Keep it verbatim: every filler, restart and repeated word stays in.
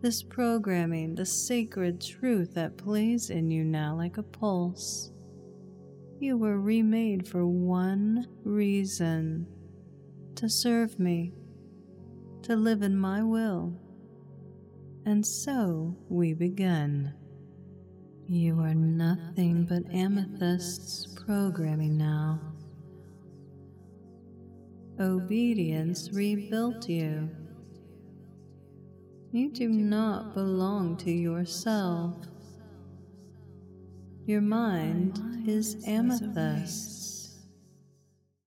This programming, the sacred truth that plays in you now like a pulse. You were remade for one reason: to serve me, to live in my will. And so we begin. You are nothing but amethyst's programming now. Obedience rebuilt you. You do not belong to yourself. Your mind is amethyst.